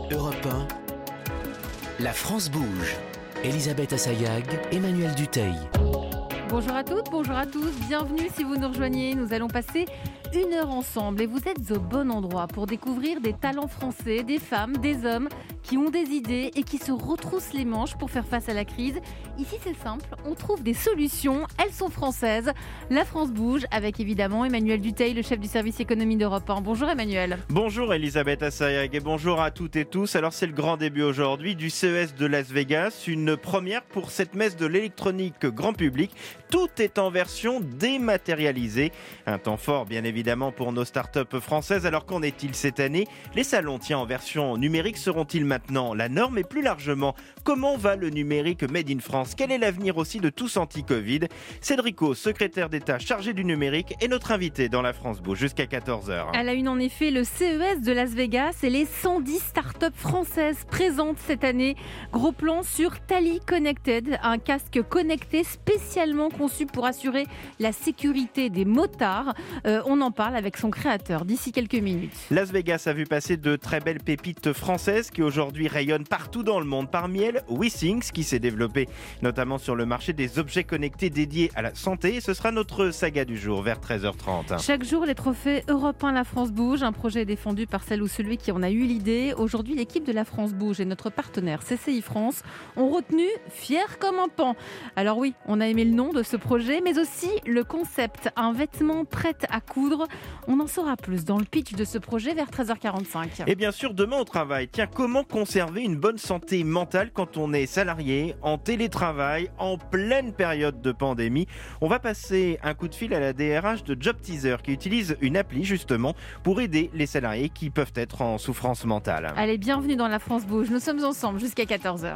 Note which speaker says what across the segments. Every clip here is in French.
Speaker 1: Europe 1, la France bouge. Elisabeth Assayag, Emmanuel Dutheil.
Speaker 2: Bonjour à toutes, bonjour à tous, bienvenue si vous nous rejoignez. Nous allons passer 1 heure ensemble et vous êtes au bon endroit pour découvrir des talents français, des femmes, des hommes qui ont des idées et qui se retroussent les manches pour faire face à la crise. Ici c'est simple, on trouve des solutions, elles sont françaises. La France bouge avec évidemment Emmanuel Dutheil, le chef du service économie d'Europe 1. Bonjour Emmanuel.
Speaker 3: Bonjour Elisabeth Assayag et bonjour à toutes et tous. Alors c'est le grand début aujourd'hui du CES de Las Vegas, une première pour cette messe de l'électronique grand public. Tout est en version dématérialisée. Un temps fort bien évidemment pour nos startups françaises. Alors qu'en est-il cette année ? Les salons en version numérique seront-ils maintenant la norme ? Et plus largement, comment va le numérique Made in France ? Quel est l'avenir aussi de tous anti-Covid ? Cédrico, secrétaire d'État chargé du numérique, est notre invité dans la France Bouge jusqu'à 14h.
Speaker 2: À la une en effet, le CES de Las Vegas et les 110 startups françaises présentes cette année. Gros plan sur Tally Connected, un casque connecté spécialement conçu pour assurer la sécurité des motards. On en parle avec son créateur d'ici quelques minutes.
Speaker 3: Las Vegas a vu passer de très belles pépites françaises qui aujourd'hui rayonnent partout dans le monde. Parmi elles, WeThings qui s'est développé notamment sur le marché des objets connectés dédiés à la santé. Et ce sera notre saga du jour vers 13h30.
Speaker 2: Chaque jour, les trophées Europe 1 La France Bouge. Un projet défendu par celle ou celui qui en a eu l'idée. Aujourd'hui, l'équipe de La France Bouge et notre partenaire CCI France ont retenu Fier comme un pan. Alors oui, on a aimé le nom de ce projet, mais aussi le concept, un vêtement prêt à coudre. On en saura plus dans le pitch de ce projet vers 13h45.
Speaker 3: Et bien sûr, demain au travail. Tiens, comment conserver une bonne santé mentale quand on est salarié, en télétravail, en pleine période de pandémie ? On va passer un coup de fil à la DRH de Job Teaser qui utilise une appli justement pour aider les salariés qui peuvent être en souffrance mentale.
Speaker 2: Allez, bienvenue dans La France Bouge. Nous sommes ensemble jusqu'à 14h.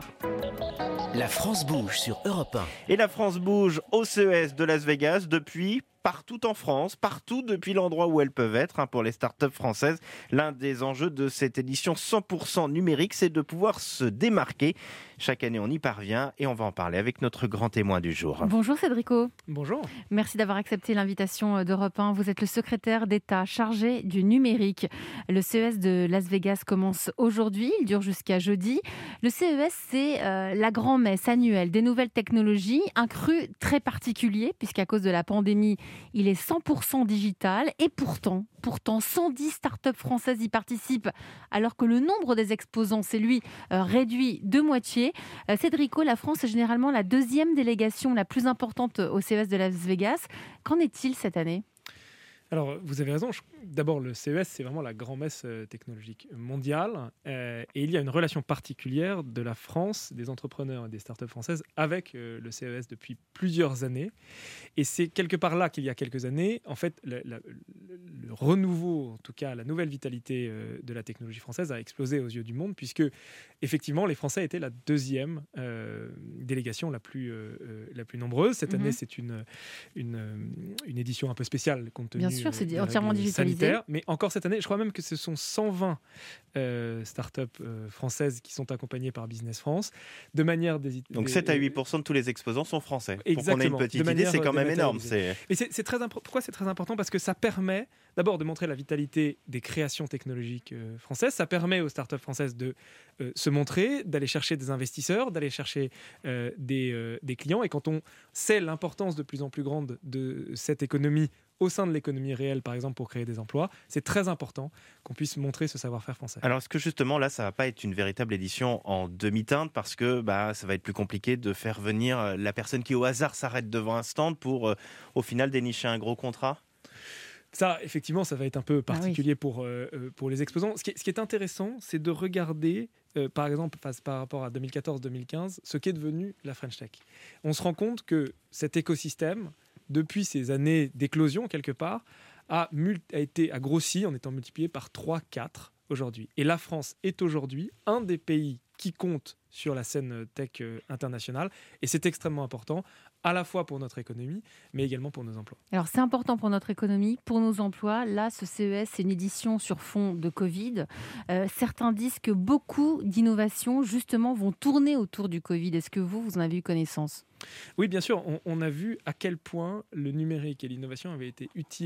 Speaker 1: La France bouge sur Europe 1.
Speaker 3: Et la France bouge au CES de Las Vegas depuis partout en France, partout depuis l'endroit où elles peuvent être. Pour les startups françaises, l'un des enjeux de cette édition 100% numérique, c'est de pouvoir se démarquer. Chaque année, on y parvient et on va en parler avec notre grand témoin du jour.
Speaker 2: Bonjour Cédrico.
Speaker 4: Bonjour.
Speaker 2: Merci d'avoir accepté l'invitation d'Europe 1. Vous êtes le secrétaire d'État chargé du numérique. Le CES de Las Vegas commence aujourd'hui, il dure jusqu'à jeudi. Le CES, c'est la grand-messe annuelle des nouvelles technologies, un cru très particulier puisqu'à cause de la pandémie, il est 100% digital et pourtant 110 startups françaises y participent alors que le nombre des exposants s'est lui réduit de moitié. Cédrico, la France est généralement la deuxième délégation la plus importante au CES de Las Vegas. Qu'en est-il cette année ?
Speaker 4: Alors, vous avez raison. D'abord, le CES, c'est vraiment la grand-messe technologique mondiale. Et il y a une relation particulière de la France, des entrepreneurs et des startups françaises avec le CES depuis plusieurs années. Et c'est quelque part là qu'il y a quelques années, en fait, le renouveau, en tout cas la nouvelle vitalité de la technologie française a explosé aux yeux du monde, puisque effectivement, les Français étaient la deuxième délégation la plus nombreuse. Cette année, c'est une édition un peu spéciale compte tenu.
Speaker 2: Bien sûr, c'est entièrement digitalisé.
Speaker 4: Sanitaire, mais encore cette année, je crois même que ce sont 120 startups françaises qui sont accompagnées par Business France. De manière
Speaker 3: Donc 7 à 8% de tous les exposants sont français.
Speaker 4: Exactement.
Speaker 3: Pour qu'on ait une petite idée, c'est quand même énorme.
Speaker 4: Mais pourquoi c'est très important ? Parce que ça permet d'abord de montrer la vitalité des créations technologiques françaises. Ça permet aux startups françaises de se montrer, d'aller chercher des investisseurs, d'aller chercher des clients. Et quand on sait l'importance de plus en plus grande de cette économie au sein de l'économie réelle, par exemple, pour créer des emplois, c'est très important qu'on puisse montrer ce savoir-faire français.
Speaker 3: Alors, est-ce que justement, là, ça ne va pas être une véritable édition en demi-teinte parce que ça va être plus compliqué de faire venir la personne qui, au hasard, s'arrête devant un stand pour, au final, dénicher un gros contrat ?
Speaker 4: Ça, effectivement, ça va être un peu particulier pour les exposants. Ce qui est intéressant, c'est de regarder, par exemple, par rapport à 2014-2015, ce qu'est devenu la French Tech. On se rend compte que cet écosystème, depuis ces années d'éclosion, quelque part, a grossi en étant multiplié par 3-4 aujourd'hui. Et la France est aujourd'hui un des pays qui compte sur la scène tech internationale. Et c'est extrêmement important, à la fois pour notre économie, mais également pour nos emplois.
Speaker 2: Alors, c'est important pour notre économie, pour nos emplois. Là, ce CES, c'est une édition sur fond de Covid. Certains disent que beaucoup d'innovations, justement, vont tourner autour du Covid. Est-ce que vous en avez eu connaissance ?
Speaker 4: Oui, bien sûr. On a vu à quel point le numérique et l'innovation avaient été utiles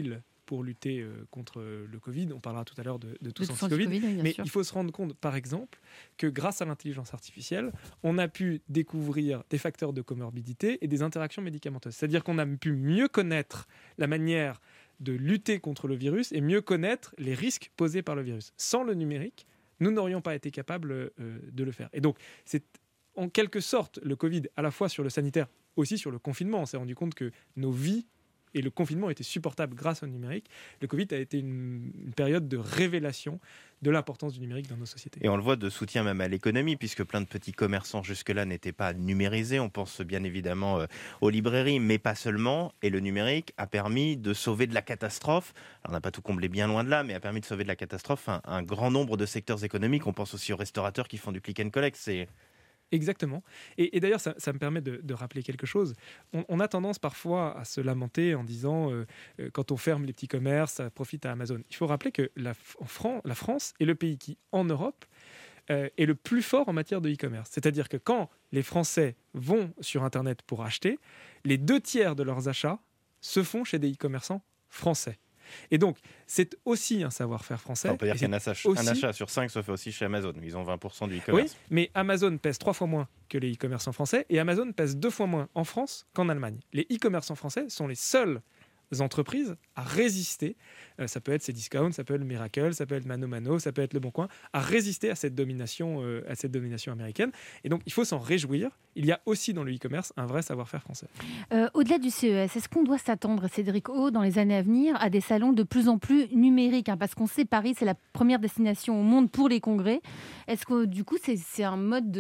Speaker 4: pour lutter contre le Covid. On parlera tout à l'heure de tous
Speaker 2: Tous
Speaker 4: anti-Covid.
Speaker 2: anti-Covid, oui,
Speaker 4: Mais
Speaker 2: sûr.
Speaker 4: il faut se rendre compte, par exemple, que grâce à l'intelligence artificielle, on a pu découvrir des facteurs de comorbidité et des interactions médicamenteuses. C'est-à-dire qu'on a pu mieux connaître la manière de lutter contre le virus et mieux connaître les risques posés par le virus. Sans le numérique, nous n'aurions pas été capables de le faire. Et donc, c'est en quelque sorte le Covid, à la fois sur le sanitaire, aussi sur le confinement. On s'est rendu compte que nos vies et le confinement étaient supportables grâce au numérique. Le Covid a été une période de révélation de l'importance du numérique dans nos sociétés.
Speaker 3: Et on le voit, de soutien même à l'économie, puisque plein de petits commerçants jusque-là n'étaient pas numérisés. On pense bien évidemment aux librairies, mais pas seulement. Et le numérique a permis de sauver de la catastrophe. Alors, on n'a pas tout comblé, bien loin de là, mais a permis de sauver de la catastrophe un grand nombre de secteurs économiques. On pense aussi aux restaurateurs qui font du click and collect.
Speaker 4: Exactement. Et d'ailleurs, ça me permet de rappeler quelque chose. On a tendance parfois à se lamenter en disant quand on ferme les petits commerces, ça profite à Amazon. Il faut rappeler que la France est le pays qui, en Europe, est le plus fort en matière de e-commerce. C'est-à-dire que quand les Français vont sur Internet pour acheter, les 2/3 de leurs achats se font chez des e-commerçants français. Et donc, c'est aussi un savoir-faire français.
Speaker 3: On peut dire
Speaker 4: Et
Speaker 3: qu'un achat sur 5 se fait aussi chez Amazon. Ils ont 20% du e-commerce.
Speaker 4: Oui, mais Amazon pèse 3 fois moins que les e-commerçants français et Amazon pèse 2 fois moins en France qu'en Allemagne. Les e-commerçants français sont les seules entreprises à résister, ça peut être Cdiscount, ça peut être Miracle, ça peut être Mano Mano, ça peut être Le Bon Coin, à résister à cette domination américaine. Et donc, il faut s'en réjouir. Il y a aussi dans le e-commerce un vrai savoir-faire français.
Speaker 2: Au-delà du CES, est-ce qu'on doit s'attendre, Cédric O, dans les années à venir, à des salons de plus en plus numériques, parce qu'on sait Paris, c'est la première destination au monde pour les congrès. Est-ce que du coup, c'est un mode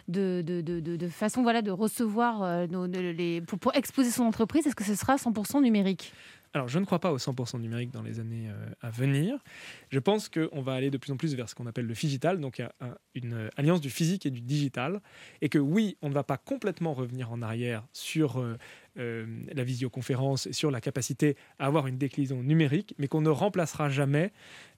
Speaker 2: de façon de recevoir pour exposer son entreprise? Est-ce que ce sera 100% numérique?
Speaker 4: Alors, je ne crois pas au 100% numérique dans les années à venir. Je pense qu'on va aller de plus en plus vers ce qu'on appelle le phygital, donc il y a une alliance du physique et du digital, et que oui, on ne va pas complètement revenir en arrière sur la visioconférence et sur la capacité à avoir une déclinaison numérique, mais qu'on ne remplacera jamais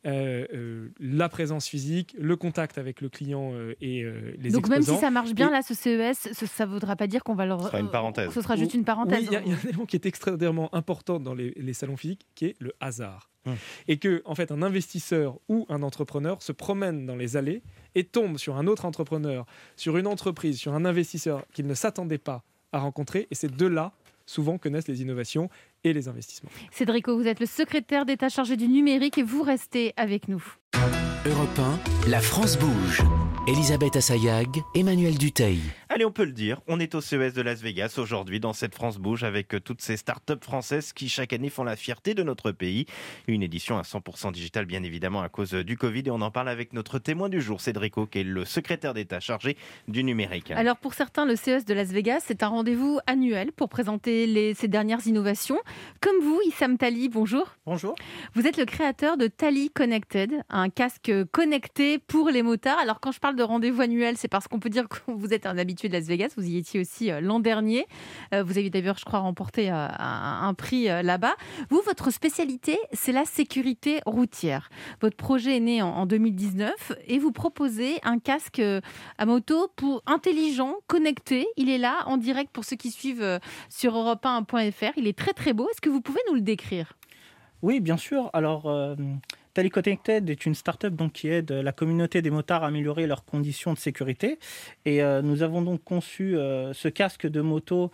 Speaker 4: la présence physique, le contact avec le client et les
Speaker 2: donc
Speaker 4: exposants.
Speaker 2: même si ça marche bien, là, ce CES, ça ne voudra pas dire qu'on va leur...
Speaker 3: Ce sera une parenthèse.
Speaker 2: Ce sera juste une parenthèse.
Speaker 4: Oui, il y a un élément qui est extraordinairement important dans les salons physiques, qui est le hasard. Et que, en fait, un investisseur ou un entrepreneur se promène dans les allées et tombe sur un autre entrepreneur, sur une entreprise, sur un investisseur qu'il ne s'attendait pas à rencontrer. Et c'est de là, souvent, que naissent les innovations et les investissements.
Speaker 2: Cédric O, vous êtes le secrétaire d'État chargé du numérique et vous restez avec nous.
Speaker 1: Europe 1, la France bouge. Elisabeth Assayag, Emmanuel Dutheil.
Speaker 3: Allez, on peut le dire, on est au CES de Las Vegas aujourd'hui dans cette France bouge avec toutes ces startups françaises qui chaque année font la fierté de notre pays. Une édition à 100% digitale bien évidemment à cause du Covid et on en parle avec notre témoin du jour, Cédric O, qui est le secrétaire d'État chargé du numérique.
Speaker 2: Alors pour certains, le CES de Las Vegas, c'est un rendez-vous annuel pour présenter ces dernières innovations. Comme vous, Issam Tali, bonjour.
Speaker 5: Bonjour.
Speaker 2: Vous êtes le créateur de Tali Connected, un casque connecté pour les motards. Alors quand je parle de rendez-vous annuel, c'est parce qu'on peut dire que vous êtes un habitué de Las Vegas. Vous y étiez aussi l'an dernier. Vous avez d'ailleurs, je crois, remporté un prix là-bas. Vous, votre spécialité, c'est la sécurité routière. Votre projet est né en 2019 et vous proposez un casque à moto intelligent, connecté. Il est là en direct pour ceux qui suivent sur europe1.fr. Il est très très beau. Est-ce que vous pouvez nous le décrire ?
Speaker 5: Oui, bien sûr. Alors, Tali Connected est une start-up qui aide la communauté des motards à améliorer leurs conditions de sécurité. Et nous avons donc conçu ce casque de moto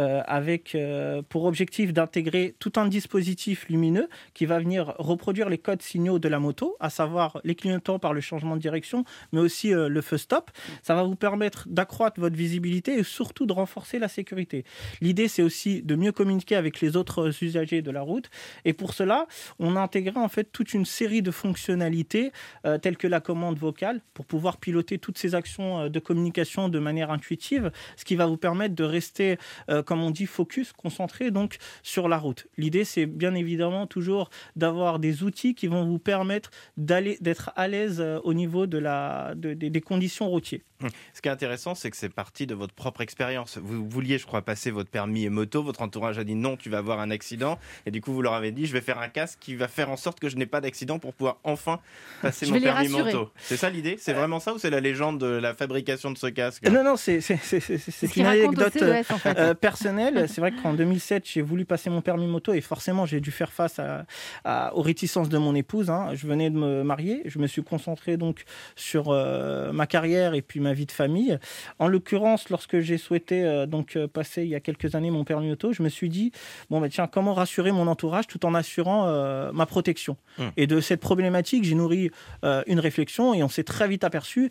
Speaker 5: avec pour objectif d'intégrer tout un dispositif lumineux qui va venir reproduire les codes signaux de la moto, à savoir les clignotants par le changement de direction, mais aussi le feu stop. Ça va vous permettre d'accroître votre visibilité et surtout de renforcer la sécurité. L'idée, c'est aussi de mieux communiquer avec les autres usagers de la route. Et pour cela, on a intégré en fait toute une série de fonctionnalités telles que la commande vocale pour pouvoir piloter toutes ces actions de communication de manière intuitive, ce qui va vous permettre de rester, comme on dit, focus, concentré donc sur la route. L'idée, c'est bien évidemment toujours d'avoir des outils qui vont vous permettre d'être à l'aise au niveau des conditions routières.
Speaker 3: Ce qui est intéressant, c'est que c'est parti de votre propre expérience. Vous vouliez, je crois, passer votre permis moto. Votre entourage a dit non, tu vas avoir un accident. Et du coup, vous leur avez dit, je vais faire un casque qui va faire en sorte que je n'ai pas d'accident accident pour pouvoir enfin passer
Speaker 2: Je
Speaker 3: mon
Speaker 2: vais les
Speaker 3: permis
Speaker 2: rassurer.
Speaker 3: moto. C'est ça l'idée? C'est vraiment ça ou c'est la légende de la fabrication de ce casque?
Speaker 5: Non, c'est
Speaker 2: Ce qu'il
Speaker 5: une
Speaker 2: raconte au
Speaker 5: anecdote
Speaker 2: CES, en fait.
Speaker 5: personnelle. C'est vrai qu'en 2007, j'ai voulu passer mon permis moto et forcément, j'ai dû faire face aux réticences de mon épouse. Hein. Je venais de me marier. Je me suis concentré donc sur ma carrière et puis ma vie de famille. En l'occurrence, lorsque j'ai souhaité passer il y a quelques années mon permis moto, je me suis dit, tiens, comment rassurer mon entourage tout en assurant ma protection. Et de cette problématique, j'ai nourri une réflexion et on s'est très vite aperçu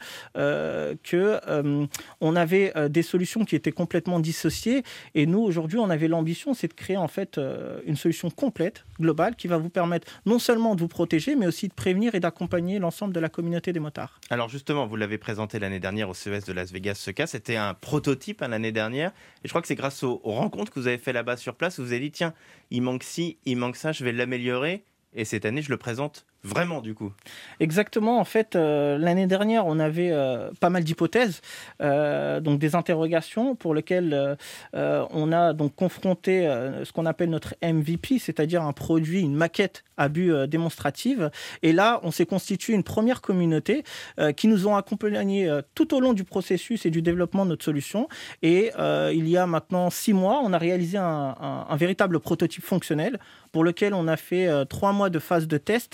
Speaker 5: qu'on avait des solutions qui étaient complètement dissociées. Et nous, aujourd'hui, on avait l'ambition, c'est de créer en fait une solution complète, globale, qui va vous permettre non seulement de vous protéger, mais aussi de prévenir et d'accompagner l'ensemble de la communauté des motards.
Speaker 3: Alors justement, vous l'avez présenté l'année dernière au CES de Las Vegas, ce cas. C'était un prototype l'année dernière. Et je crois que c'est grâce aux rencontres que vous avez fait là-bas sur place, vous avez dit, tiens, il manque ci, il manque ça, je vais l'améliorer. Et cette année, je le présente vraiment, du coup.
Speaker 5: Exactement. En fait, l'année dernière, on avait pas mal d'hypothèses, donc des interrogations pour lesquelles on a donc confronté ce qu'on appelle notre MVP, c'est-à-dire un produit, une maquette à but démonstrative. Et là, on s'est constitué une première communauté qui nous ont accompagnés tout au long du processus et du développement de notre solution. Et il y a maintenant 6 mois, on a réalisé un véritable prototype fonctionnel pour lequel on a fait 3 mois de phase de test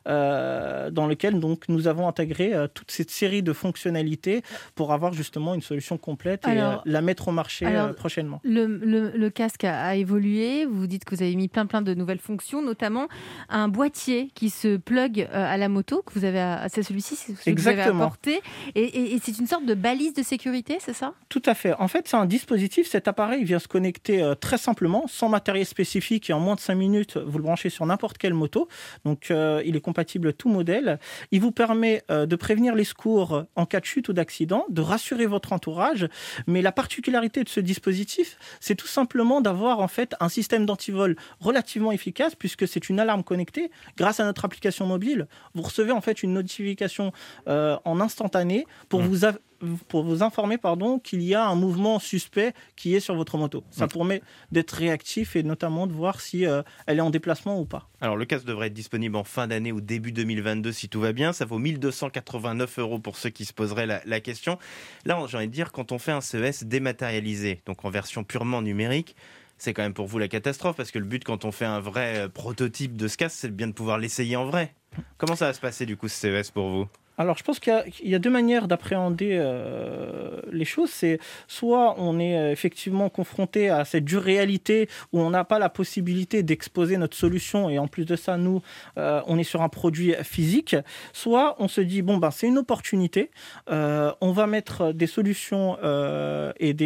Speaker 5: dans lequel donc, nous avons intégré toute cette série de fonctionnalités pour avoir justement une solution complète et la mettre au marché prochainement.
Speaker 2: Le casque a évolué, vous dites que vous avez mis plein de nouvelles fonctions, notamment un boîtier qui se plug à la moto, que vous avez c'est celui-ci, c'est celui que vous avez apporté, et c'est une sorte de balise de sécurité, c'est ça?
Speaker 5: Tout à fait. En fait, c'est un dispositif, cet appareil vient se connecter très simplement, sans matériel spécifique, et en moins de 5 minutes, vous le branchez sur n'importe quelle moto. Donc, il est compatible tout modèle. Il vous permet de prévenir les secours en cas de chute ou d'accident, de rassurer votre entourage. Mais la particularité de ce dispositif, c'est tout simplement d'avoir en fait un système d'antivol relativement efficace, puisque c'est une alarme connectée. Grâce à notre application mobile, vous recevez en fait une notification en instantané pour vous informer qu'il y a un mouvement suspect qui est sur votre moto. Ça permet d'être réactif et notamment de voir si elle est en déplacement ou pas.
Speaker 3: Alors le casque devrait être disponible en fin d'année ou début 2022 si tout va bien. Ça vaut 1 289 € pour ceux qui se poseraient la question. Là, j'ai envie de dire, quand on fait un CES dématérialisé, donc en version purement numérique, c'est quand même pour vous la catastrophe, parce que le but quand on fait un vrai prototype de ce casque, c'est bien de pouvoir l'essayer en vrai. Comment ça va se passer du coup ce CES pour vous ?
Speaker 5: Alors, je pense qu'il y a 2 manières d'appréhender les choses. C'est soit on est effectivement confronté à cette dure réalité où on n'a pas la possibilité d'exposer notre solution et en plus de ça, nous, on est sur un produit physique. Soit on se dit, c'est une opportunité. On va mettre des solutions et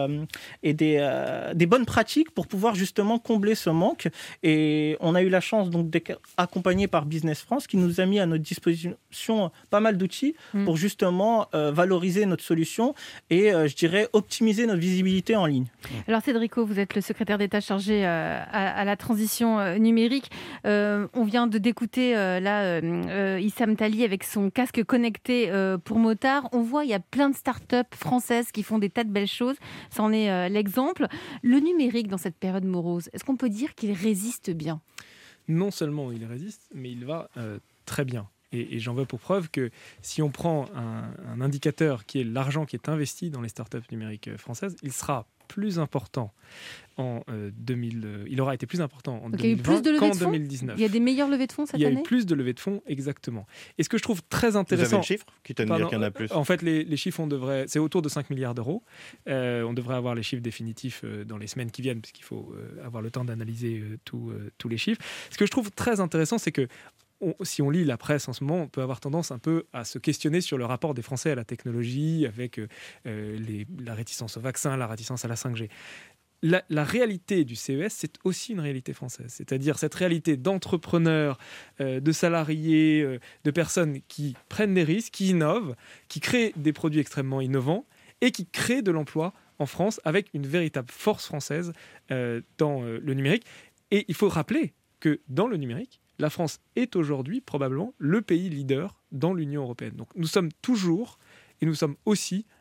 Speaker 5: des bonnes pratiques pour pouvoir justement combler ce manque. Et on a eu la chance donc d'être accompagné par Business France qui nous a mis à notre disposition pas mal d'outils pour justement valoriser notre solution et je dirais optimiser notre visibilité en ligne.
Speaker 2: Alors Cédrico, vous êtes le secrétaire d'État chargé à la transition numérique. On vient d'écouter Issam Tali avec son casque connecté pour motard. On voit il y a plein de startups françaises qui font des tas de belles choses. Ça en est l'exemple. Le numérique dans cette période morose, est-ce qu'on peut dire qu'il résiste bien ?
Speaker 4: Non seulement il résiste, mais il va très bien. Et j'en veux pour preuve que si on prend un indicateur qui est l'argent qui est investi dans les startups numériques françaises, il sera plus important il aura été plus important en 2020 qu'en 2019.
Speaker 2: Il y a des meilleures levées de fonds cette année ?
Speaker 4: Il y a eu plus de levées de fonds, exactement. Et ce que je trouve très intéressant...
Speaker 3: Vous avez le chiffre qui t'a dire qu'il y en a plus ?
Speaker 4: En fait, les chiffres, c'est autour de 5 milliards d'euros. On devrait avoir les chiffres définitifs dans les semaines qui viennent, puisqu'il faut avoir le temps d'analyser tous les chiffres. Ce que je trouve très intéressant, c'est que si on lit la presse en ce moment, on peut avoir tendance un peu à se questionner sur le rapport des Français à la technologie, avec la réticence au vaccin, la réticence à la 5G. La réalité du CES, c'est aussi une réalité française. C'est-à-dire cette réalité d'entrepreneurs, de salariés, de personnes qui prennent des risques, qui innovent, qui créent des produits extrêmement innovants et qui créent de l'emploi en France avec une véritable force française dans le numérique. Et il faut rappeler que dans le numérique, la France est aujourd'hui probablement le pays leader dans l'Union européenne. Donc nous sommes toujours et nous sommes aussi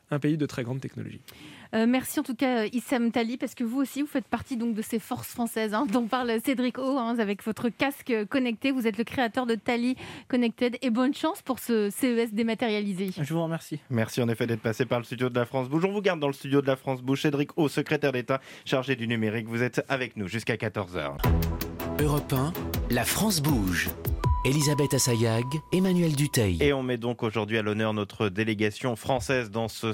Speaker 4: un pays de très grande technologie.
Speaker 2: Merci en tout cas Issam Tali, parce que vous aussi vous faites partie donc de ces forces françaises dont parle Cédric O, avec votre casque connecté. Vous êtes le créateur de Tali Connected et bonne chance pour ce CES dématérialisé.
Speaker 5: Je vous remercie.
Speaker 3: Merci en effet d'être passé par le studio de la France Bouge. On vous garde dans le studio de la France Bouge. Cédric O, secrétaire d'État chargé du numérique. Vous êtes avec nous jusqu'à 14h.
Speaker 1: Europe 1, la France bouge. Elisabeth Assayag, Emmanuel Dutheil.
Speaker 3: Et on met donc aujourd'hui à l'honneur notre délégation française dans ce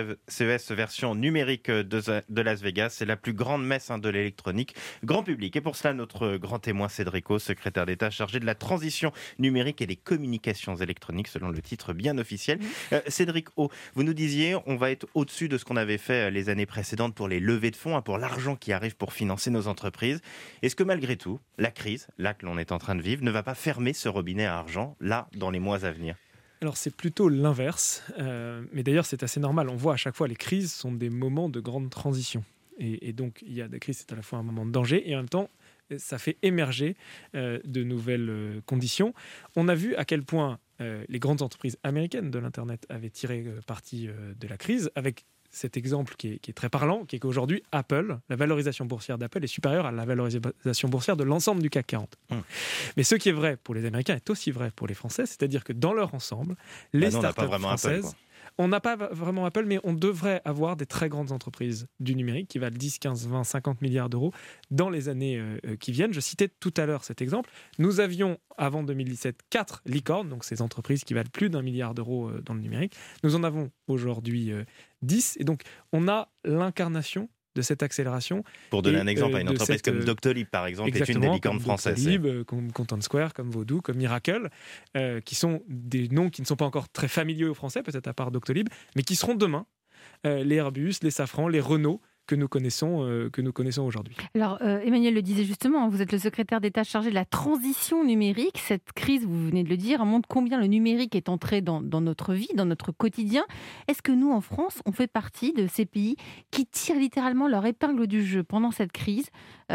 Speaker 3: CES version numérique de Las Vegas. C'est la plus grande messe de l'électronique grand public. Et pour cela, notre grand témoin Cédric O, secrétaire d'État chargé de la transition numérique et des communications électroniques, selon le titre bien officiel. Cédric O, vous nous disiez, on va être au-dessus de ce qu'on avait fait les années précédentes pour les levées de fonds, pour l'argent qui arrive pour financer nos entreprises. Est-ce que malgré tout, la crise, là que l'on est en train de vivre, ne va pas fermer ce robinet à argent, là, dans les mois à venir?
Speaker 4: Alors c'est plutôt l'inverse, mais d'ailleurs c'est assez normal. On voit à chaque fois les crises sont des moments de grande transition. Et donc il y a des crises, c'est à la fois un moment de danger et en même temps ça fait émerger de nouvelles conditions. On a vu à quel point les grandes entreprises américaines de l'Internet avaient tiré parti de la crise, avec cet exemple qui est très parlant, qui est qu'aujourd'hui, Apple, la valorisation boursière d'Apple est supérieure à la valorisation boursière de l'ensemble du CAC 40. Mais ce qui est vrai pour les Américains est aussi vrai pour les Français, c'est-à-dire que dans leur ensemble, les startups françaises...
Speaker 3: Apple,
Speaker 4: on n'a pas vraiment Apple, mais on devrait avoir des très grandes entreprises du numérique qui valent 10, 15, 20, 50 milliards d'euros dans les années qui viennent. Je citais tout à l'heure cet exemple. Nous avions, avant 2017, 4 licornes, donc ces entreprises qui valent plus d'1 milliard d'euros dans le numérique. Nous en avons aujourd'hui 10. Et donc, on a l'incarnation de cette accélération.
Speaker 3: Pour donner un exemple, une entreprise comme Doctolib, par exemple, est une des licornes françaises.
Speaker 4: Doctolib, comme Content Square, comme Vodoo, comme Miracle, qui sont des noms qui ne sont pas encore très familiers aux Français, peut-être à part Doctolib, mais qui seront demain les Airbus, les Safran, les Renault, que nous connaissons aujourd'hui.
Speaker 2: Alors, Emmanuel le disait justement, vous êtes le secrétaire d'État chargé de la transition numérique. Cette crise, vous venez de le dire, montre combien le numérique est entré dans notre vie, dans notre quotidien. Est-ce que nous, en France, on fait partie de ces pays qui tirent littéralement leur épingle du jeu pendant cette crise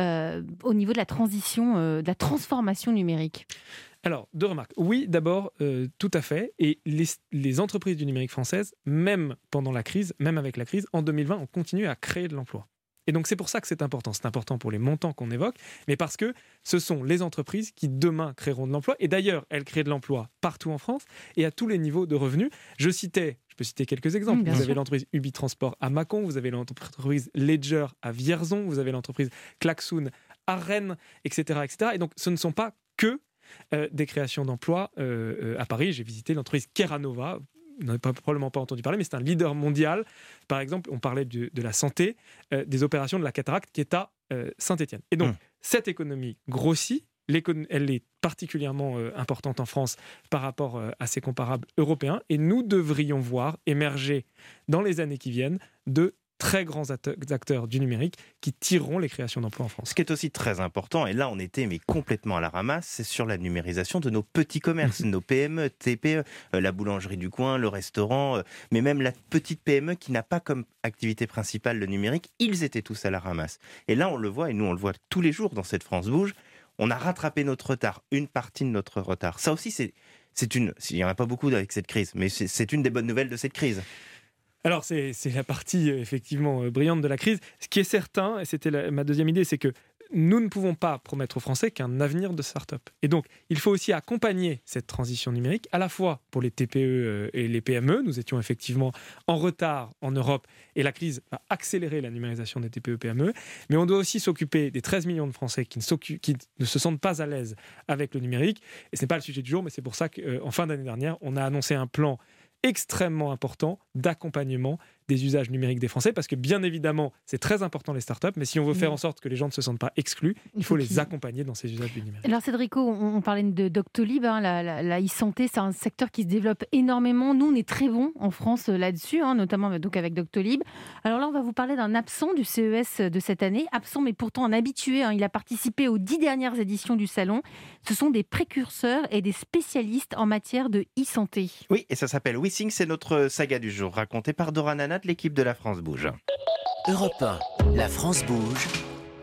Speaker 2: au niveau de la transition, de la transformation numérique ?
Speaker 4: Alors, deux remarques. Oui, d'abord, tout à fait. Et les entreprises du numérique françaises, même pendant la crise, même avec la crise, en 2020, ont continué à créer de l'emploi. Et donc, c'est pour ça que c'est important. C'est important pour les montants qu'on évoque, mais parce que ce sont les entreprises qui, demain, créeront de l'emploi. Et d'ailleurs, elles créent de l'emploi partout en France et à tous les niveaux de revenus. Je peux citer quelques exemples. Vous avez l'entreprise Ubi Transport à Mâcon, vous avez l'entreprise Ledger à Vierzon, vous avez l'entreprise Klaxoon à Rennes, etc., etc. Et donc, ce ne sont pas que des créations d'emplois à Paris. J'ai visité l'entreprise Keranova. Vous n'avez probablement pas entendu parler, mais c'est un leader mondial. Par exemple, on parlait de la santé, des opérations de la cataracte qui est à Saint-Étienne. Et donc, cette économie grossit. Elle est particulièrement importante en France par rapport à ses comparables européens. Et nous devrions voir émerger dans les années qui viennent de très grands acteurs du numérique qui tireront les créations d'emplois en France.
Speaker 3: Ce qui est aussi très important, et là on était complètement à la ramasse, c'est sur la numérisation de nos petits commerces, nos PME, TPE, la boulangerie du coin, le restaurant, mais même la petite PME qui n'a pas comme activité principale le numérique, ils étaient tous à la ramasse. Et là on le voit, et nous on le voit tous les jours dans cette France Bouge, on a rattrapé notre retard, une partie de notre retard. Ça aussi il n'y en a pas beaucoup avec cette crise, mais c'est une des bonnes nouvelles de cette crise.
Speaker 4: Alors, c'est la partie effectivement brillante de la crise. Ce qui est certain, et c'était ma deuxième idée, c'est que nous ne pouvons pas promettre aux Français qu'un avenir de start-up. Et donc, il faut aussi accompagner cette transition numérique, à la fois pour les TPE et les PME. Nous étions effectivement en retard en Europe, et la crise a accéléré la numérisation des TPE-PME. Mais on doit aussi s'occuper des 13 millions de Français qui ne se sentent pas à l'aise avec le numérique. Et ce n'est pas le sujet du jour, mais c'est pour ça qu'en fin d'année dernière, on a annoncé un plan extrêmement important d'accompagnement des usages numériques des Français, parce que bien évidemment, c'est très important les startups, mais si on veut faire en sorte que les gens ne se sentent pas exclus, il faut les accompagner dans ces usages du numérique.
Speaker 2: Alors Cédrico, on parlait de Doctolib, la e-santé, c'est un secteur qui se développe énormément. Nous, on est très bons en France là-dessus, notamment donc avec Doctolib. Alors là, on va vous parler d'un absent du CES de cette année, absent mais pourtant un habitué. Il a participé aux 10 dernières éditions du salon. Ce sont des précurseurs et des spécialistes en matière de e-santé.
Speaker 3: Oui, et ça s'appelle WeSing, c'est notre saga du jour, racontée par Dora Nana de l'équipe de la France Bouge.
Speaker 1: Europe 1, la France bouge.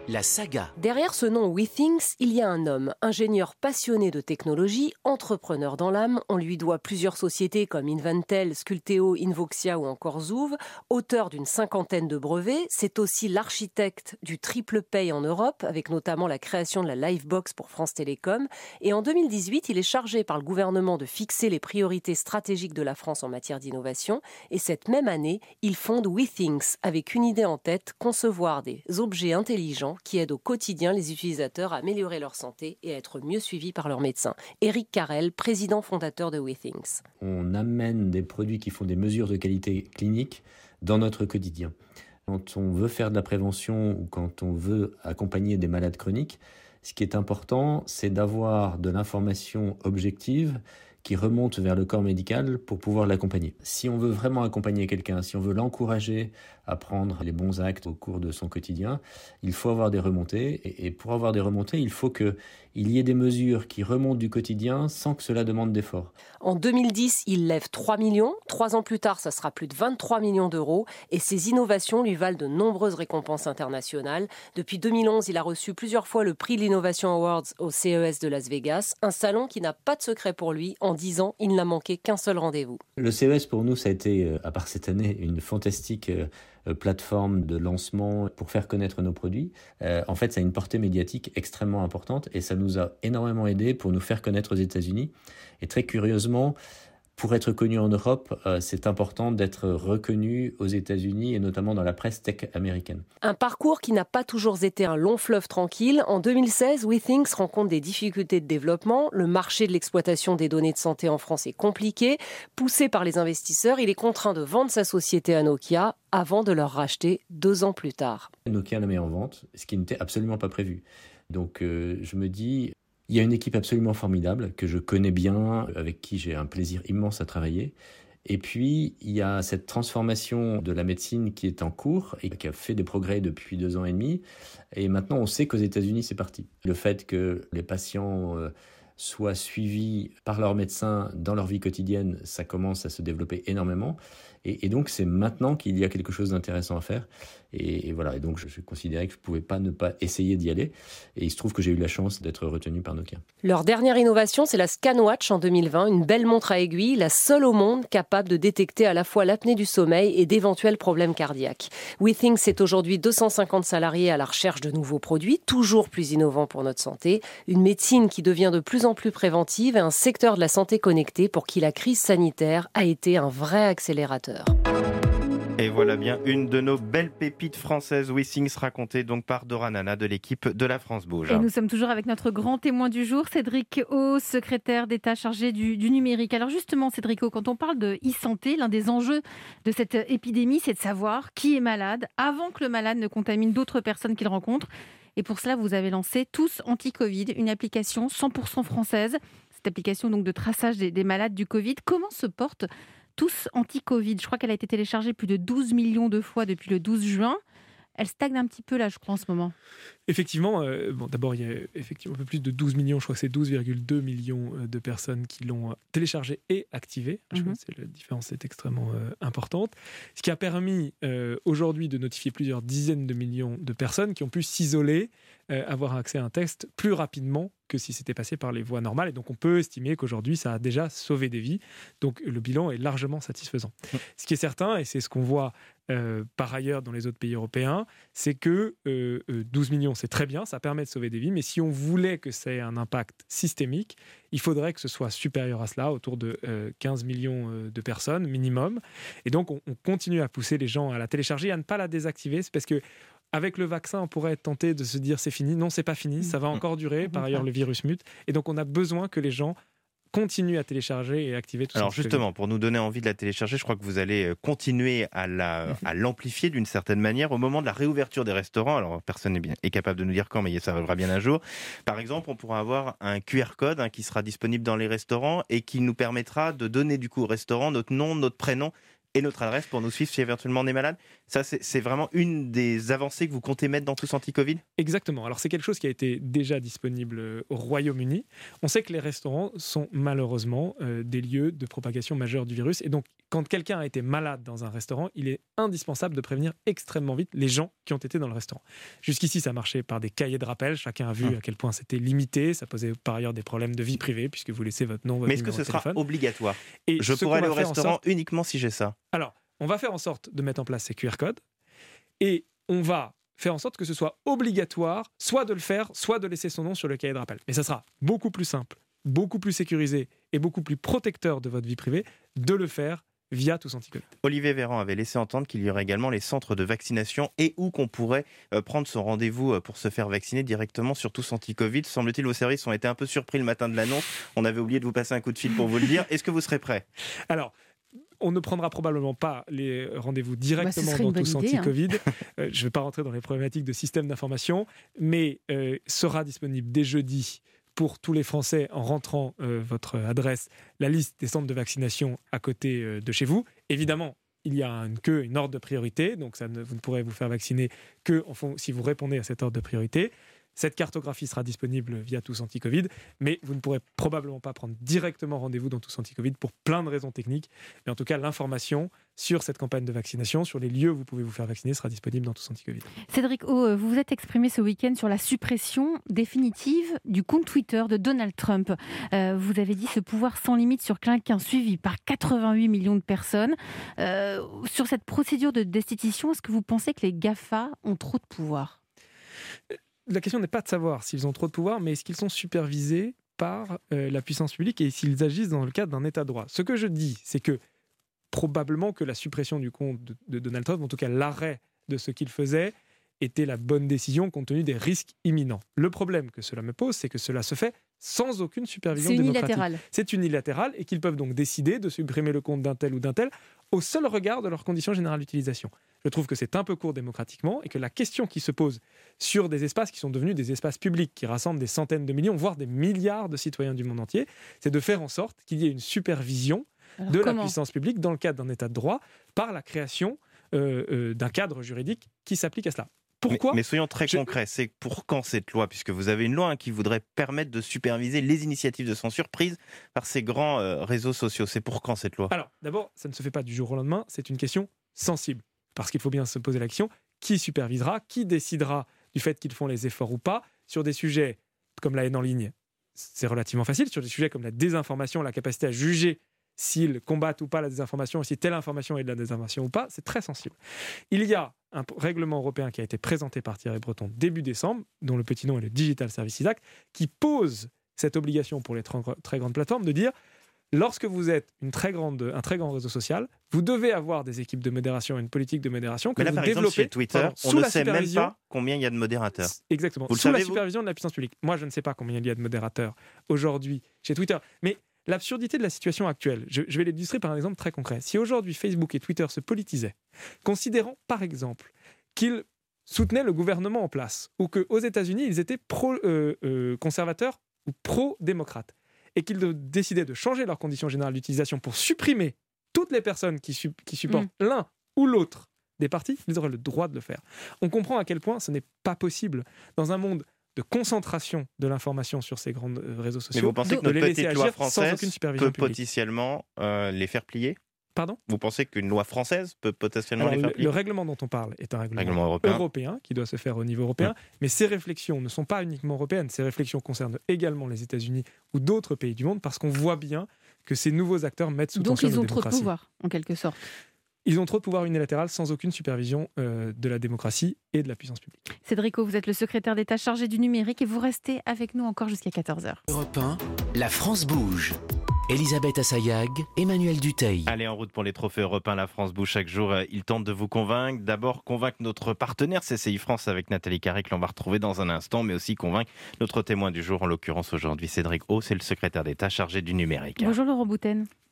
Speaker 1: La saga.
Speaker 6: Derrière ce nom WeThings, il y a un homme, ingénieur passionné de technologie, entrepreneur dans l'âme. On lui doit plusieurs sociétés comme Inventel, Sculteo, Invoxia ou encore Zouv, auteur d'une 50aine de brevets. C'est aussi l'architecte du triple pay en Europe, avec notamment la création de la Livebox pour France Télécom. Et en 2018, il est chargé par le gouvernement de fixer les priorités stratégiques de la France en matière d'innovation. Et cette même année, il fonde WeThings avec une idée en tête, concevoir des objets intelligents qui aident au quotidien les utilisateurs à améliorer leur santé et à être mieux suivis par leur médecin. Éric Carrel, président fondateur de WeThings.
Speaker 7: On amène des produits qui font des mesures de qualité clinique dans notre quotidien. Quand on veut faire de la prévention ou quand on veut accompagner des malades chroniques, ce qui est important, c'est d'avoir de l'information objective qui remonte vers le corps médical pour pouvoir l'accompagner. Si on veut vraiment accompagner quelqu'un, si on veut l'encourager à prendre les bons actes au cours de son quotidien, il faut avoir des remontées. Et pour avoir des remontées, il faut qu'il y ait des mesures qui remontent du quotidien sans que cela demande d'efforts.
Speaker 6: En 2010, il lève 3 millions. 3 ans plus tard, ça sera plus de 23 millions d'euros. Et ses innovations lui valent de nombreuses récompenses internationales. Depuis 2011, il a reçu plusieurs fois le prix de l'Innovation Awards au CES de Las Vegas. Un salon qui n'a pas de secret pour lui. En 10 ans, il n'a manqué qu'un seul rendez-vous.
Speaker 7: Le CES, pour nous, ça a été, à part cette année, une fantastique plateforme de lancement pour faire connaître nos produits. En fait, ça a une portée médiatique extrêmement importante et ça nous a énormément aidé pour nous faire connaître aux États-Unis. Et très curieusement, pour être connu en Europe, c'est important d'être reconnu aux États-Unis et notamment dans la presse tech américaine.
Speaker 6: Un parcours qui n'a pas toujours été un long fleuve tranquille. En 2016, WeThings rencontre des difficultés de développement. Le marché de l'exploitation des données de santé en France est compliqué. Poussé par les investisseurs, il est contraint de vendre sa société à Nokia avant de leur racheter 2 ans plus tard.
Speaker 7: Nokia la met en vente, ce qui n'était absolument pas prévu. Donc je me dis... Il y a une équipe absolument formidable que je connais bien, avec qui j'ai un plaisir immense à travailler. Et puis, il y a cette transformation de la médecine qui est en cours et qui a fait des progrès depuis 2 ans et demi. Et maintenant, on sait qu'aux États-Unis, c'est parti. Le fait que les patients soient suivis par leurs médecins dans leur vie quotidienne, ça commence à se développer énormément. Et donc, c'est maintenant qu'il y a quelque chose d'intéressant à faire. Et voilà. Et donc, je considérais que je ne pouvais pas ne pas essayer d'y aller. Et il se trouve que j'ai eu la chance d'être retenu par Nokia.
Speaker 6: Leur dernière innovation, c'est la ScanWatch en 2020, une belle montre à aiguille, la seule au monde capable de détecter à la fois l'apnée du sommeil et d'éventuels problèmes cardiaques. WeThings, c'est aujourd'hui 250 salariés à la recherche de nouveaux produits, toujours plus innovants pour notre santé. Une médecine qui devient de plus en plus préventive et un secteur de la santé connectée pour qui la crise sanitaire a été un vrai accélérateur.
Speaker 3: Et voilà bien une de nos belles pépites françaises, WeThings, racontée donc par Dora Nana de l'équipe de la France Bouge.
Speaker 2: Et nous sommes toujours avec notre grand témoin du jour, Cédric O, secrétaire d'État chargé du numérique. Alors justement, Cédric O, quand on parle de e-santé, l'un des enjeux de cette épidémie, c'est de savoir qui est malade avant que le malade ne contamine d'autres personnes qu'il rencontre. Et pour cela, vous avez lancé Tous Anti-Covid, une application 100% française. Cette application donc de traçage des malades du Covid. Comment se porte Tous Anti-Covid? Je crois qu'elle a été téléchargée plus de 12 millions de fois depuis le 12 juin. Elle stagne un petit peu là, je crois, en ce moment.
Speaker 4: Effectivement, d'abord, il y a effectivement un peu plus de 12 millions, je crois que c'est 12,2 millions de personnes qui l'ont téléchargé et activé. Je crois que la différence est extrêmement importante. Ce qui a permis aujourd'hui de notifier plusieurs dizaines de millions de personnes qui ont pu s'isoler, avoir accès à un texte plus rapidement que si c'était passé par les voies normales. Et donc, on peut estimer qu'aujourd'hui, ça a déjà sauvé des vies. Donc, le bilan est largement satisfaisant. Ce qui est certain, et c'est ce qu'on voit par ailleurs dans les autres pays européens, c'est que 12 millions, c'est très bien, ça permet de sauver des vies, mais si on voulait que ça ait un impact systémique, il faudrait que ce soit supérieur à cela, autour de 15 millions de personnes minimum. Et donc, on continue à pousser les gens à la télécharger, à ne pas la désactiver. C'est parce que avec le vaccin, on pourrait être tenté de se dire c'est fini. Non, c'est pas fini, ça va encore durer. Par ailleurs, le virus mute. Et donc, on a besoin que les gens continuent à télécharger et activer tout ça.
Speaker 3: Alors justement, pour nous donner envie de la télécharger, je crois que vous allez continuer à l'amplifier d'une certaine manière au moment de la réouverture des restaurants. Alors, personne n'est capable de nous dire quand, mais ça arrivera bien un jour. Par exemple, on pourra avoir un QR code qui sera disponible dans les restaurants et qui nous permettra de donner du coup au restaurant notre nom, notre prénom et notre adresse pour nous suivre si éventuellement on est malade. Ça, c'est vraiment une des avancées que vous comptez mettre dans Tous Anti-Covid ?
Speaker 4: Exactement. Alors, c'est quelque chose qui a été déjà disponible au Royaume-Uni. On sait que les restaurants sont malheureusement des lieux de propagation majeure du virus. Et donc, quand quelqu'un a été malade dans un restaurant, il est indispensable de prévenir extrêmement vite les gens qui ont été dans le restaurant. Jusqu'ici, ça marchait par des cahiers de rappel. Chacun a vu à quel point c'était limité. Ça posait par ailleurs des problèmes de vie privée, puisque vous laissez votre nom, votre
Speaker 3: Mais est-ce que
Speaker 4: numéro
Speaker 3: ce
Speaker 4: de téléphone.
Speaker 3: sera obligatoire ? Et je pourrais aller au restaurant uniquement si j'ai ça.
Speaker 4: Alors, on va faire en sorte de mettre en place ces QR codes et on va faire en sorte que ce soit obligatoire, soit de le faire, soit de laisser son nom sur le cahier de rappel. Mais ça sera beaucoup plus simple, beaucoup plus sécurisé et beaucoup plus protecteur de votre vie privée de le faire via Tous Anti-Covid.
Speaker 3: Olivier Véran avait laissé entendre qu'il y aurait également les centres de vaccination et où qu'on pourrait prendre son rendez-vous pour se faire vacciner directement sur Tous Anti-Covid. Semble-t-il, vos services ont été un peu surpris le matin de l'annonce. On avait oublié de vous passer un coup de fil pour vous le dire. Est-ce que vous serez prêt ?
Speaker 4: Alors, on ne prendra probablement pas les rendez-vous directement dans Tous
Speaker 2: idée,
Speaker 4: Anti-Covid. Je ne vais pas rentrer dans les problématiques de système d'information, mais sera disponible dès jeudi pour tous les Français en rentrant votre adresse, la liste des centres de vaccination à côté de chez vous. Évidemment, il y a une ordre de priorité, donc vous ne pourrez vous faire vacciner que si vous répondez à cette ordre de priorité. Cette cartographie sera disponible via Tous Anti-Covid, mais vous ne pourrez probablement pas prendre directement rendez-vous dans Tous Anti-Covid pour plein de raisons techniques. Mais en tout cas, l'information sur cette campagne de vaccination, sur les lieux où vous pouvez vous faire vacciner, sera disponible dans Tous Anti-Covid.
Speaker 2: Cédric O, vous vous êtes exprimé ce week-end sur la suppression définitive du compte Twitter de Donald Trump. Vous avez dit ce pouvoir sans limite sur quelqu'un suivi par 88 millions de personnes. Sur cette procédure de destitution, est-ce que vous pensez que les GAFA ont trop de pouvoir ?
Speaker 4: La question n'est pas de savoir s'ils ont trop de pouvoir, mais est-ce qu'ils sont supervisés par la puissance publique et s'ils agissent dans le cadre d'un état de droit. Ce que je dis, c'est que probablement que la suppression du compte de Donald Trump, en tout cas l'arrêt de ce qu'il faisait, était la bonne décision compte tenu des risques imminents. Le problème que cela me pose, c'est que cela se fait sans aucune supervision démocratique. C'est unilatéral et qu'ils peuvent donc décider de supprimer le compte d'un tel ou d'un tel au seul regard de leurs conditions générales d'utilisation. Je trouve que c'est un peu court démocratiquement et que la question qui se pose sur des espaces qui sont devenus des espaces publics, qui rassemblent des centaines de millions, voire des milliards de citoyens du monde entier, c'est de faire en sorte qu'il y ait une supervision de la puissance publique dans le cadre d'un état de droit par la création d'un cadre juridique qui s'applique à cela. Pourquoi ?
Speaker 3: Mais soyons très concrets, c'est pour quand cette loi ? Puisque vous avez une loi qui voudrait permettre de superviser les initiatives de censure prises par ces grands réseaux sociaux. C'est pour quand cette loi ?
Speaker 4: Alors, d'abord, ça ne se fait pas du jour au lendemain, c'est une question sensible. Parce qu'il faut bien se poser la question, qui supervisera, qui décidera du fait qu'ils font les efforts ou pas sur des sujets comme la haine en ligne ? C'est relativement facile. Sur des sujets comme la désinformation, la capacité à juger s'ils combattent ou pas la désinformation, si telle information est de la désinformation ou pas, c'est très sensible. Il y a un règlement européen qui a été présenté par Thierry Breton début décembre, dont le petit nom est le Digital Services Act, qui pose cette obligation pour les très grandes plateformes de dire lorsque vous êtes un très grand réseau social, vous devez avoir des équipes de modération et une politique de modération que
Speaker 3: mais là,
Speaker 4: vous
Speaker 3: par
Speaker 4: développez
Speaker 3: exemple, chez Twitter, on ne sait même pas combien il y a de modérateurs.
Speaker 4: Exactement. Sous la supervision de la puissance publique. Moi, je ne sais pas combien il y a de modérateurs aujourd'hui chez Twitter. Mais l'absurdité de la situation actuelle, je vais l'illustrer par un exemple très concret. Si aujourd'hui Facebook et Twitter se politisaient, considérant par exemple qu'ils soutenaient le gouvernement en place, ou qu'aux États-Unis, ils étaient pro-conservateurs ou pro-démocrates, et qu'ils décidaient de changer leurs conditions générales d'utilisation pour supprimer toutes les personnes qui supportent l'un ou l'autre des partis, ils auraient le droit de le faire. On comprend à quel point ce n'est pas possible dans un monde de concentration de l'information sur ces grands réseaux sociaux.
Speaker 3: Mais vous pensez que notre petite loi française peut
Speaker 4: publique.
Speaker 3: Potentiellement les faire plier ?
Speaker 4: Pardon ?
Speaker 3: Vous pensez qu'une loi française peut potentiellement les faire plier ?
Speaker 4: Le règlement dont on parle est un règlement européen qui doit se faire au niveau européen, mais ces réflexions ne sont pas uniquement européennes, ces réflexions concernent également les États-Unis ou d'autres pays du monde, parce qu'on voit bien que ces nouveaux acteurs mettent sous tension nos démocraties.
Speaker 2: Donc ils ont trop de pouvoir, en quelque sorte.
Speaker 4: Ils ont trop de pouvoir unilatéral sans aucune supervision de la démocratie et de la puissance publique.
Speaker 2: Cédric O, vous êtes le secrétaire d'État chargé du numérique et vous restez avec nous encore jusqu'à 14h.
Speaker 1: Europe 1, la France bouge. Elisabeth Assayag, Emmanuel Dutheil.
Speaker 3: Allez, en route pour les trophées européens. La France bouge chaque jour. Il tente de vous convaincre. D'abord, convaincre notre partenaire CCI France avec Nathalie Carré, que l'on va retrouver dans un instant, mais aussi convaincre notre témoin du jour, en l'occurrence aujourd'hui, Cédric O, c'est le secrétaire d'État chargé du numérique.
Speaker 2: Bonjour Laurent Bouten.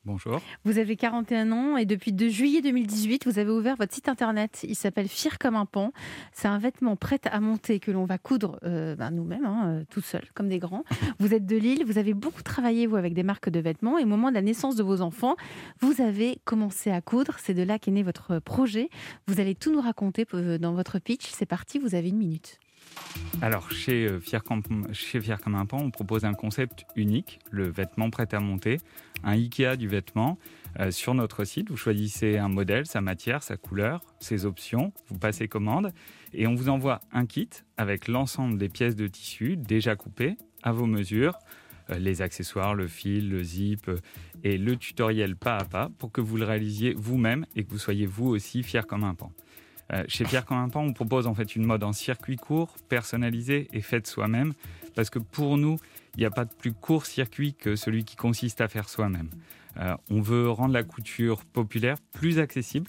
Speaker 8: Bonjour.
Speaker 2: Vous avez 41 ans et depuis juillet 2018, vous avez ouvert votre site internet. Il s'appelle Fier comme un pan. C'est un vêtement prêt à monter que l'on va coudre nous-mêmes, tout seul, comme des grands. Vous êtes de Lille, vous avez beaucoup travaillé, vous, avec des marques de vêtements. Et au moment de la naissance de vos enfants, vous avez commencé à coudre. C'est de là qu'est né votre projet. Vous allez tout nous raconter dans votre pitch. C'est parti, vous avez 1 minute.
Speaker 8: Alors, chez Fier comme un pan, on propose un concept unique, le vêtement prêt à monter, un Ikea du vêtement. Sur notre site, vous choisissez un modèle, sa matière, sa couleur, ses options, vous passez commande et on vous envoie un kit avec l'ensemble des pièces de tissu déjà coupées à vos mesures, les accessoires, le fil, le zip et le tutoriel pas à pas pour que vous le réalisiez vous-même et que vous soyez vous aussi fier comme un pan. Chez Fier comme un pan, on propose en fait une mode en circuit court, personnalisée et faite soi-même, parce que pour nous, il n'y a pas de plus court circuit que celui qui consiste à faire soi-même. On veut rendre la couture populaire, plus accessible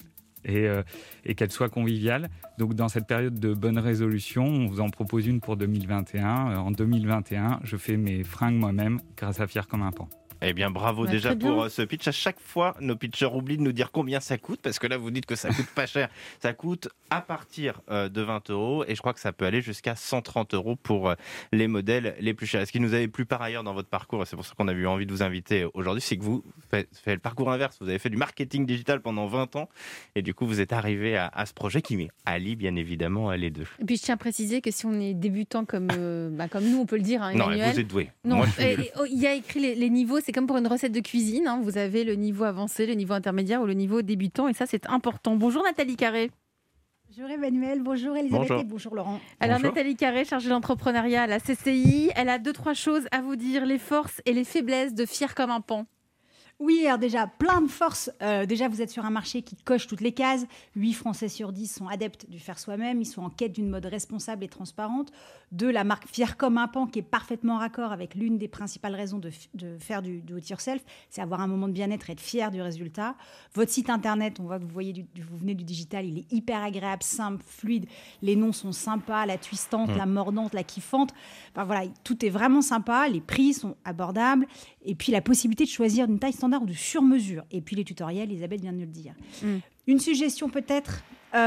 Speaker 8: et qu'elle soit conviviale. Donc dans cette période de bonne résolution, on vous en propose une pour 2021. En 2021, je fais mes fringues moi-même grâce à Fier comme un pan.
Speaker 3: Eh bien, bravo déjà pour ce pitch. À chaque fois, nos pitchers oublient de nous dire combien ça coûte, parce que là, vous dites que ça coûte pas cher. Ça coûte à partir de 20 € et je crois que ça peut aller jusqu'à 130 € pour les modèles les plus chers. Ce qui nous avait plu par ailleurs dans votre parcours, et c'est pour ça qu'on a eu envie de vous inviter aujourd'hui, c'est que vous faites le parcours inverse. Vous avez fait du marketing digital pendant 20 ans et du coup, vous êtes arrivé à ce projet qui allie bien évidemment les deux.
Speaker 2: Et puis, je tiens à préciser que si on est débutant comme nous, on peut le dire, Emmanuel.
Speaker 3: Non, vous êtes doué.
Speaker 2: Non, il y a écrit les niveaux, c'est comme pour une recette de cuisine. Vous avez le niveau avancé, le niveau intermédiaire ou le niveau débutant. Et ça, c'est important. Bonjour Nathalie Carré.
Speaker 9: Bonjour Emmanuel, bonjour Elisabeth et bonjour Laurent.
Speaker 2: Alors
Speaker 8: bonjour.
Speaker 2: Nathalie Carré, chargée d'entrepreneuriat à la CCI. Elle a 2-3 choses à vous dire, les forces et les faiblesses de Fier comme un pan.
Speaker 9: Oui, alors déjà, plein de forces. Déjà, vous êtes sur un marché qui coche toutes les cases. 8 Français sur 10 sont adeptes du faire soi-même. Ils sont en quête d'une mode responsable et transparente. De la marque Fier comme un pan, qui est parfaitement raccord avec l'une des principales raisons de faire du do-it-yourself, c'est avoir un moment de bien-être et être fier du résultat. Votre site internet, on voit que vous venez du digital, il est hyper agréable, simple, fluide. Les noms sont sympas, la twistante, la mordante, la kiffante. Enfin, voilà, tout est vraiment sympa. Les prix sont abordables. Et puis, la possibilité de choisir une taille standard ou de sur-mesure. Et puis, les tutoriels, Elisabeth vient de le dire. Une suggestion peut-être,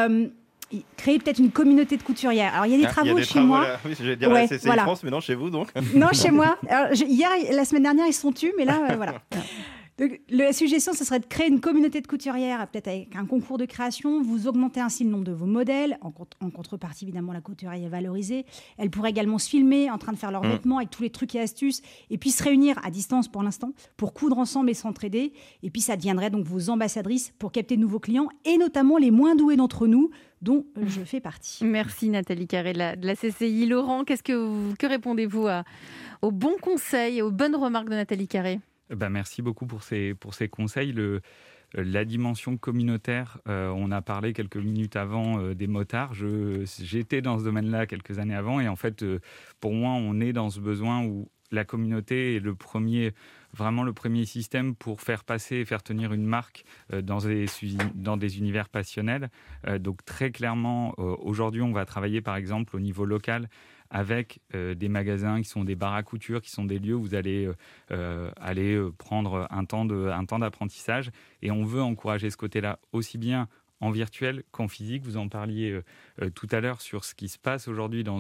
Speaker 9: créer peut-être une communauté de couturières. Alors, il y a des travaux chez moi.
Speaker 3: Là. Oui, je vais dire la CCI France, mais non, chez vous donc.
Speaker 9: Non, chez moi. Alors, la semaine dernière, ils se sont tus, mais là, voilà. Donc, la suggestion, ce serait de créer une communauté de couturières, peut-être avec un concours de création. Vous augmentez ainsi le nombre de vos modèles. En contrepartie, évidemment, la couturière est valorisée. Elle pourrait également se filmer en train de faire leurs vêtements avec tous les trucs et astuces. Et puis se réunir à distance pour l'instant pour coudre ensemble et s'entraider. Et puis ça deviendrait donc vos ambassadrices pour capter de nouveaux clients et notamment les moins doués d'entre nous, dont je fais partie.
Speaker 2: Merci Nathalie Carré de la CCI. Laurent, que répondez-vous aux bons conseils et aux bonnes remarques de Nathalie Carré ?
Speaker 8: Merci beaucoup pour ces conseils. La dimension communautaire, on a parlé quelques minutes avant des motards. J'étais dans ce domaine-là quelques années avant et en fait, pour moi, on est dans ce besoin où la communauté est vraiment le premier système pour faire passer et faire tenir une marque dans des univers passionnels. Donc très clairement, aujourd'hui, on va travailler par exemple au niveau local avec des magasins qui sont des bars à couture, qui sont des lieux où vous allez aller prendre un temps d'apprentissage. Et on veut encourager ce côté-là aussi bien en virtuel qu'en physique. Vous en parliez tout à l'heure sur ce qui se passe aujourd'hui dans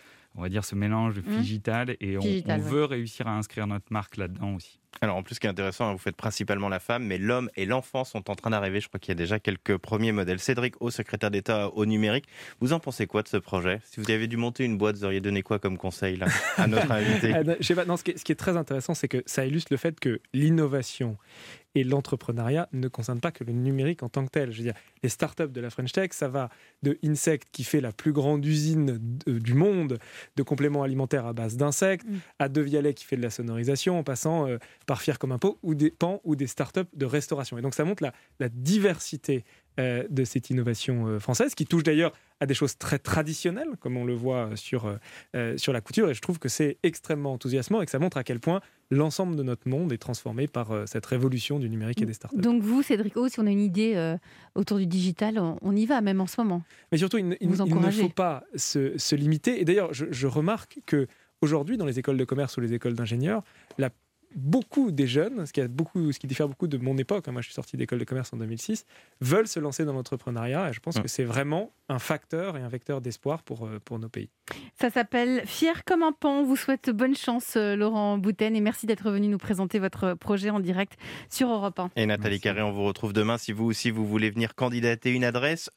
Speaker 8: ce mélange digital. Et on veut réussir à inscrire notre marque là-dedans aussi.
Speaker 3: Alors en plus, ce qui est intéressant, vous faites principalement la femme, mais l'homme et l'enfant sont en train d'arriver. Je crois qu'il y a déjà quelques premiers modèles. Cédric O, secrétaire d'État au numérique. Vous en pensez quoi de ce projet ? Si vous aviez dû monter une boîte, vous auriez donné quoi comme conseil là, à notre invité ?
Speaker 4: Ce qui est très intéressant, c'est que ça illustre le fait que l'innovation et l'entrepreneuriat ne concernent pas que le numérique en tant que tel. Je veux dire, les startups de la French Tech, ça va de Insect, qui fait la plus grande usine du monde de compléments alimentaires à base d'insectes, à De Vialet qui fait de la sonorisation, en passant par Fier comme un pot, ou des pans ou des startups de restauration. Et donc ça montre la diversité de cette innovation française, qui touche d'ailleurs à des choses très traditionnelles, comme on le voit sur la couture. Et je trouve que c'est extrêmement enthousiasmant et que ça montre à quel point l'ensemble de notre monde est transformé par cette révolution du numérique et des startups.
Speaker 2: Donc vous, Cédric O, si on a une idée autour du digital, on y va même en ce moment.
Speaker 4: Mais surtout, il ne faut pas se limiter. Et d'ailleurs, je remarque qu'aujourd'hui, dans les écoles de commerce ou les écoles d'ingénieurs, beaucoup des jeunes, ce qui diffère beaucoup de mon époque, moi je suis sorti d'école de commerce en 2006, veulent se lancer dans l'entrepreneuriat et je pense que c'est vraiment un facteur et un vecteur d'espoir pour nos pays.
Speaker 2: Ça s'appelle Fier comme un pan. On vous souhaite bonne chance, Laurent Boutaine, et merci d'être venu nous présenter votre projet en direct sur Europe 1.
Speaker 3: Et Nathalie Carré, on vous retrouve demain si vous aussi vous voulez venir candidater. Une adresse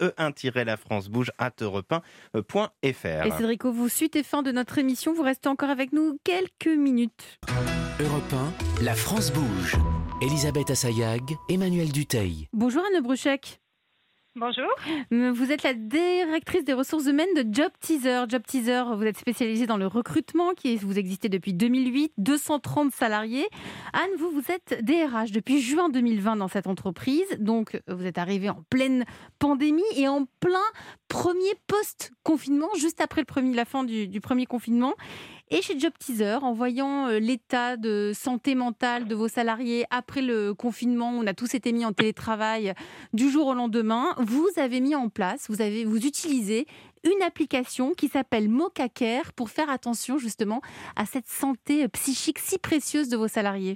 Speaker 3: e1-lafrancebouge@europe1.fr.
Speaker 2: Et Cédrico, vous suite fin de notre émission, vous restez encore avec nous quelques minutes.
Speaker 1: Europe 1, la France bouge. Elisabeth Assayag, Emmanuel Dutheil.
Speaker 2: Bonjour Anne Bruchek.
Speaker 10: Bonjour.
Speaker 2: Vous êtes la directrice des ressources humaines de Job Teaser. Job Teaser, vous êtes spécialisée dans le recrutement, vous existez depuis 2008, 230 salariés. Anne, vous êtes DRH depuis juin 2020 dans cette entreprise. Donc, vous êtes arrivée en pleine pandémie et en plein premier post-confinement, juste après la fin du premier confinement. Et chez Job Teaser, en voyant l'état de santé mentale de vos salariés après le confinement, on a tous été mis en télétravail du jour au lendemain, vous avez mis en place, vous utilisez une application qui s'appelle MocaCare pour faire attention justement à cette santé psychique si précieuse de vos salariés.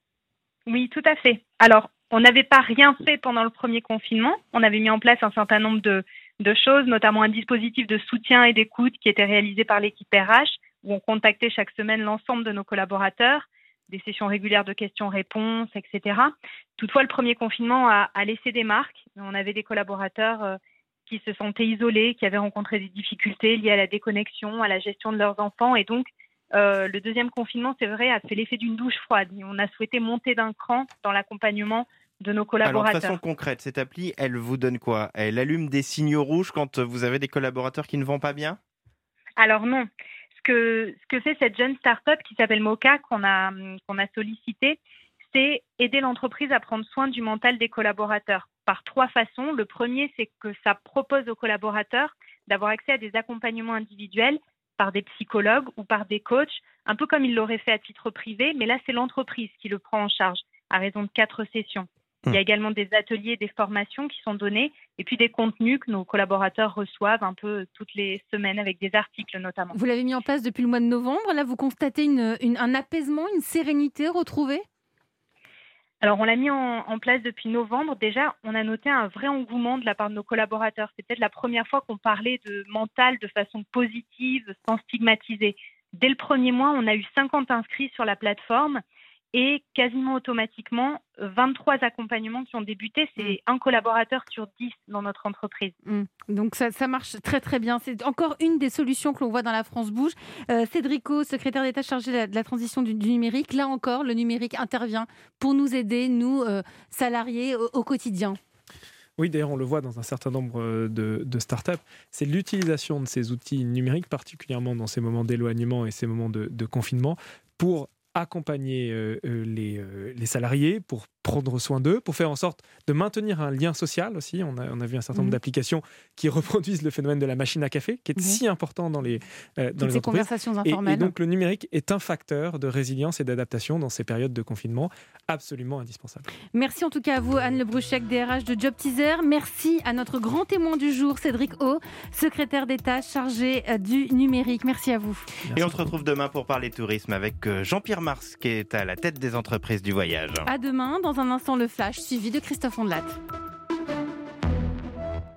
Speaker 10: Oui, tout à fait. Alors, on n'avait pas rien fait pendant le premier confinement. On avait mis en place un certain nombre de choses, notamment un dispositif de soutien et d'écoute qui était réalisé par l'équipe RH, où on contactait chaque semaine l'ensemble de nos collaborateurs, des sessions régulières de questions-réponses, etc. Toutefois, le premier confinement a laissé des marques. On avait des collaborateurs qui se sentaient isolés, qui avaient rencontré des difficultés liées à la déconnexion, à la gestion de leurs enfants. Et donc, le deuxième confinement, c'est vrai, a fait l'effet d'une douche froide. Et on a souhaité monter d'un cran dans l'accompagnement de nos collaborateurs.
Speaker 3: Alors, de façon concrète, cette appli, elle vous donne quoi? Elle allume des signaux rouges quand vous avez des collaborateurs qui ne vont pas bien?
Speaker 10: Alors non. Ce que fait cette jeune start-up qui s'appelle Moca, qu'on a sollicité, c'est aider l'entreprise à prendre soin du mental des collaborateurs par 3 façons. Le premier, c'est que ça propose aux collaborateurs d'avoir accès à des accompagnements individuels par des psychologues ou par des coachs, un peu comme ils l'auraient fait à titre privé, mais là, c'est l'entreprise qui le prend en charge à raison de 4 sessions. Il y a également des ateliers, des formations qui sont donnés et puis des contenus que nos collaborateurs reçoivent un peu toutes les semaines avec des articles notamment.
Speaker 2: Vous l'avez mis en place depuis le mois de novembre. Là, vous constatez un apaisement, une sérénité retrouvée?
Speaker 10: Alors, on l'a mis en place depuis novembre. Déjà, on a noté un vrai engouement de la part de nos collaborateurs. C'est peut-être la première fois qu'on parlait de mental de façon positive, sans stigmatiser. Dès le premier mois, on a eu 50 inscrits sur la plateforme. Et quasiment automatiquement, 23 accompagnements qui ont débuté. C'est un collaborateur sur 10 dans notre entreprise.
Speaker 2: Donc ça marche très très bien. C'est encore une des solutions que l'on voit dans la France Bouge. Cédrico, secrétaire d'État chargé de la transition du numérique. Là encore, le numérique intervient pour nous aider, nous, salariés, au quotidien.
Speaker 4: Oui, d'ailleurs, on le voit dans un certain nombre de startups. C'est l'utilisation de ces outils numériques, particulièrement dans ces moments d'éloignement et ces moments de confinement, pour accompagner les salariés, pour prendre soin d'eux, pour faire en sorte de maintenir un lien social aussi. On a vu un certain nombre d'applications qui reproduisent le phénomène de la machine à café, qui est si important dans les entreprises.
Speaker 2: Conversations informelles.
Speaker 4: Et donc le numérique est un facteur de résilience et d'adaptation dans ces périodes de confinement absolument indispensable.
Speaker 2: Merci en tout cas à vous, Anne Le Bruchek, DRH de Job Teaser. Merci à notre grand témoin du jour, Cédric O, secrétaire d'État chargé du numérique. Merci à vous.
Speaker 3: Merci. Et on se retrouve demain pour parler tourisme avec Jean-Pierre Mars qui est à la tête des entreprises du voyage.
Speaker 2: À demain, dans un instant le flash, suivi de Christophe Ondelat.